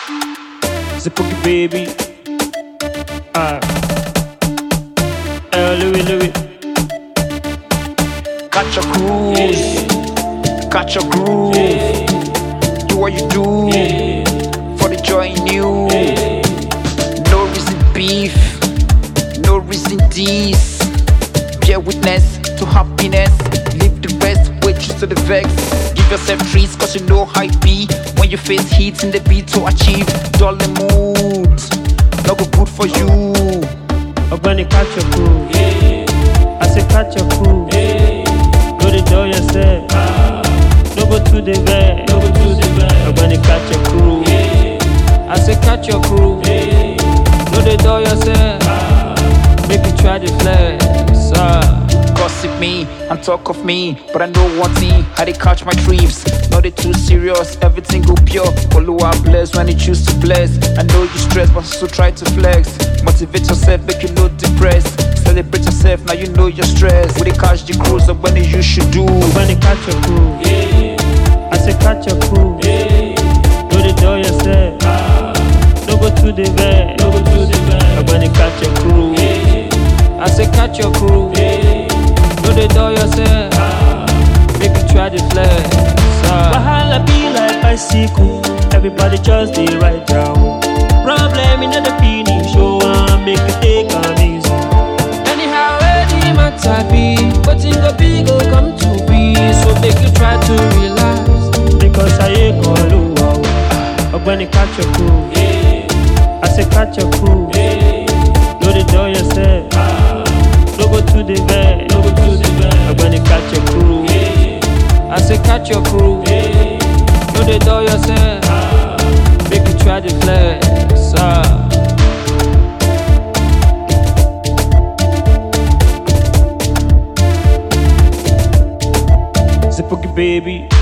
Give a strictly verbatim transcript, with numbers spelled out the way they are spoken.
Zippookie baby. Ah. Uh, Louis, Louis. Catch your cruise, Yeah. catch your groove. Yeah. Do what you do Yeah. for the joy in you. Yeah. No reason beef, no reason this. Bear witness to happiness. Live the best, wait to the vex. Give yourself treats cause you know how it be. When you face heat in the beat to achieve. Dull the mood, not go good for you. I'm gonna catch your crew. Yeah. I say catch your crew. Yeah. Go to do yourself. Ah. No go to the vet. No go to the vet. I'm gonna catch your crew. Yeah. I say catch your crew. Yeah. Go to do yourself. Ah. Make you try the flex. Ah. Gossip me and talk of me, but I know one thing, how they catch my trips. Not they too serious, everything go pure. Oluwa bless when you choose to bless. I know you stress, but still try to flex. Motivate yourself, make you no depressed. Celebrate yourself, now you know you're stressed. When they catch the cruise, up when you should do. I'm gonna catch your crew. Yeah. I say catch your crew. Yeah. Go to do yourself. Ah. No go to the vet. No go to the vet. I'm gonna catch your crew. Yeah. I say catch your crew. Yeah. Go to do yourself. Ah. Make you try the flex. Ah. Wahala be like bicycle. Everybody just dey ride down. Problem in the finish. Oh, I make you take am easy. Anyhow, any matter be, but in the big go come to be. So make you try to relax. Because I ain't call you out. I'm gonna catch your crew. Yeah. I say catch your crew. Yeah. Go to do yourself. Ah. No go to the vet. No go to the vet. I'm gonna catch your crew. Yeah. I say catch your crew. Yeah. Go to do yourself. Ah. Make you try the flex. Ah. Zippookie baby.